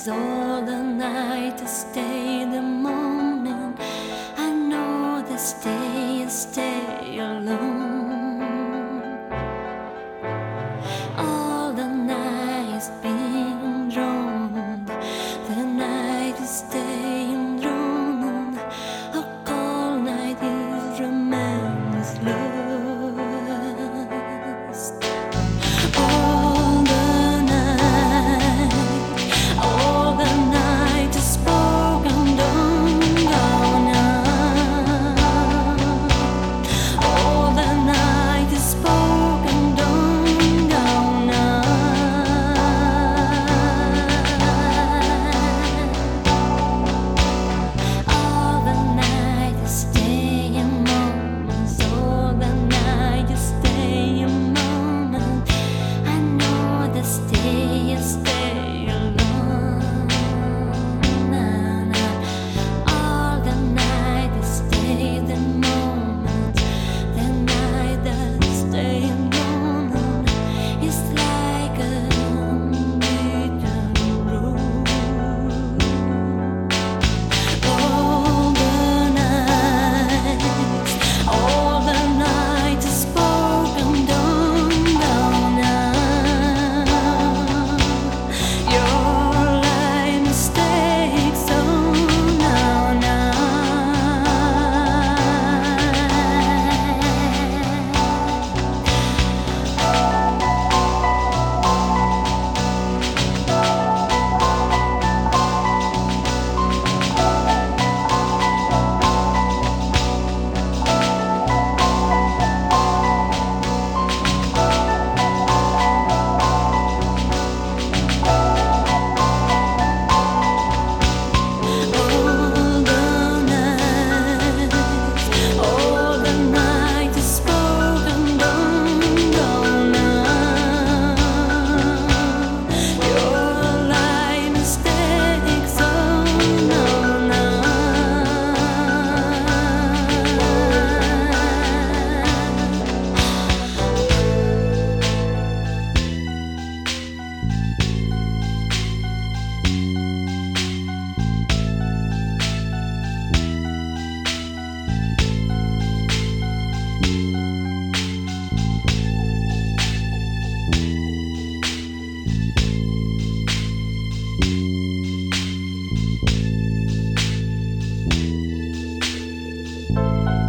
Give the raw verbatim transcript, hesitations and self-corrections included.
'cause all the night to stay the morning. I know the stay and stay alone. All the night's been drawn, the night is staying drawn. A cold night is romance lost. All the night, all the night is spoken, don't go now. All the night is spoken, don't go now. All the night is staying moments, all the night is staying moments. I know the stay is stay alone. Nah, nah. All the night is stay the moment, the night that stay alone is like a beaten road. All the night, all the night is spoken, don't go now. Your life mistakes, so now, now. All the night, all the night is spoken, don't go now. Your life mistakes, so now, now. Thank